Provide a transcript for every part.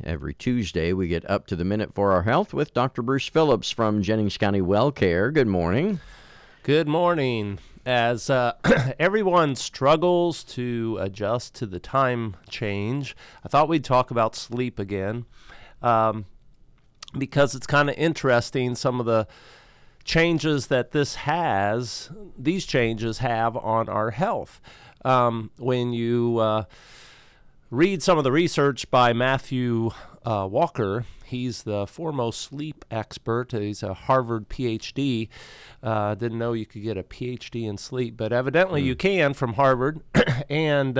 Every Tuesday, we get up to the minute for our health with Dr. Bruce Phillips from Jennings County WellCare. Good morning. Good morning. As everyone struggles to adjust to the time change, I thought we'd talk about sleep again because it's kind of interesting some of the changes that these changes have on our health. When you read some of the research by Matthew Walker, he's the foremost sleep expert. He's a Harvard PhD. Didn't know you could get a PhD in sleep, but evidently you can from Harvard. And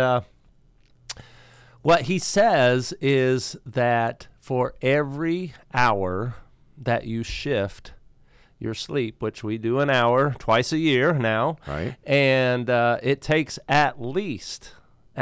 what he says is that for every hour that you shift your sleep, which we do an hour twice a year now, right? And it takes at least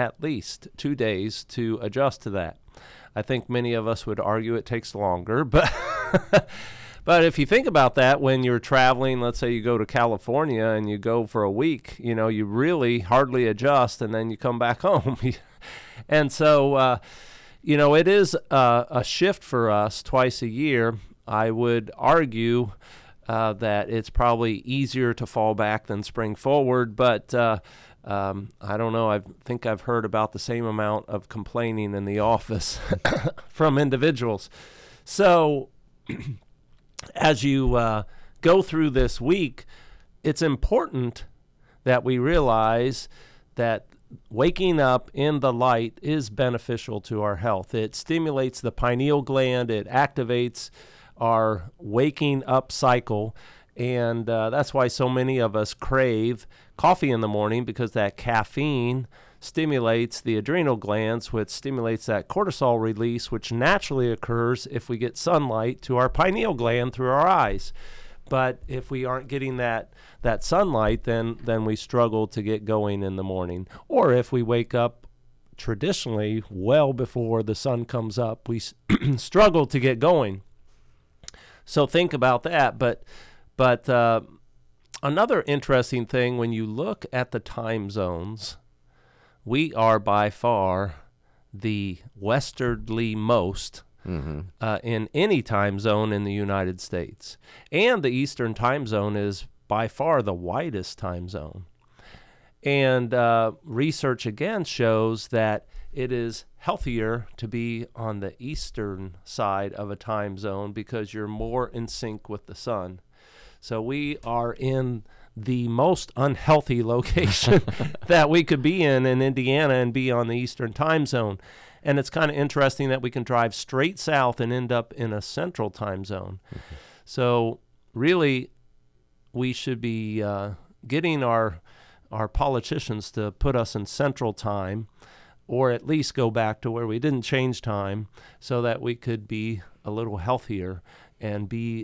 2 days to adjust to that. I think many of us would argue it takes longer, but but if you think about that, when you're traveling, let's say you go to California and you go for a week, you really hardly adjust, and then you come back home. And so, it is a shift for us twice a year. I would argue that it's probably easier to fall back than spring forward, but I don't know. I think I've heard about the same amount of complaining in the office from individuals. So as you go through this week, it's important that we realize that waking up in the light is beneficial to our health. It stimulates the pineal gland. It activates our waking up cycle, and that's why so many of us crave coffee in the morning, because that caffeine stimulates the adrenal glands, which stimulates that cortisol release, which naturally occurs if we get sunlight to our pineal gland through our eyes. But if we aren't getting that sunlight, then we struggle to get going in the morning. Or if we wake up traditionally well before the sun comes up, we struggle to get going. So think about that. But another interesting thing, when you look at the time zones, we are by far the westernlymost in any time zone in the United States. And the Eastern time zone is by far the widest time zone. And research again shows that it is healthier to be on the eastern side of a time zone because you're more in sync with the sun. So we are in the most unhealthy location that we could be in Indiana and be on the eastern time zone. And it's kind of interesting that we can drive straight south and end up in a central time zone. So really, we should be getting our politicians to put us in central time, or at least go back to where we didn't change time, so that we could be a little healthier and be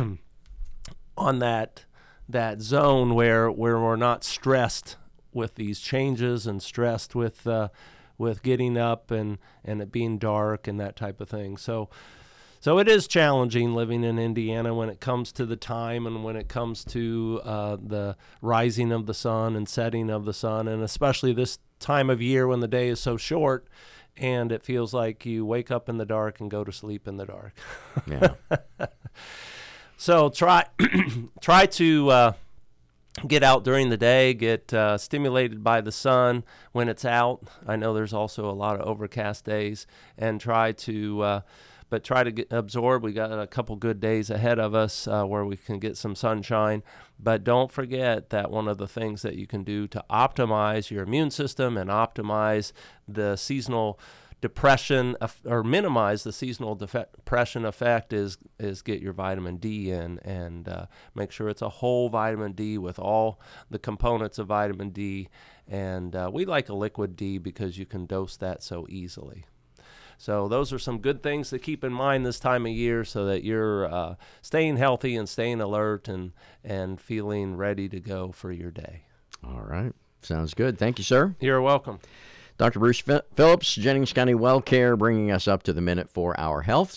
on that zone where we're not stressed with these changes and stressed with getting up and it being dark and that type of thing. So it is challenging living in Indiana when it comes to the time and when it comes to the rising of the sun and setting of the sun, and especially this time of year when the day is so short and it feels like you wake up in the dark and go to sleep in the dark. Yeah. So try to get out during the day, get stimulated by the sun when it's out. I know there's also a lot of overcast days, and try to absorb. We got a couple good days ahead of us where we can get some sunshine. But don't forget that one of the things that you can do to optimize your immune system and optimize the seasonal depression or minimize the seasonal depression effect is get your vitamin D in, and make sure it's a whole vitamin D with all the components of vitamin D. And we like a liquid D because you can dose that so easily. So those are some good things to keep in mind this time of year, so that you're staying healthy and staying alert and feeling ready to go for your day. All right. Sounds good. Thank you, sir. You're welcome. Dr. Bruce Phillips, Jennings County WellCare, bringing us up to the minute for our health.